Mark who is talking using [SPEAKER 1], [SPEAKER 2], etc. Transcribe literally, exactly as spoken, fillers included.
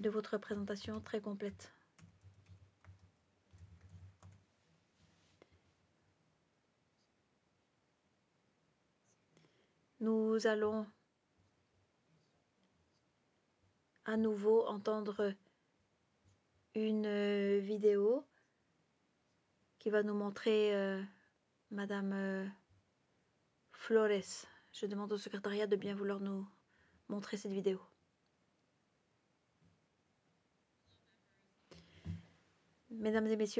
[SPEAKER 1] de votre présentation très complète. Nous allons à nouveau entendre une vidéo qui va nous montrer euh, Madame euh, Flores. Je demande au secrétariat de bien vouloir nous montrer cette vidéo. Mesdames et messieurs,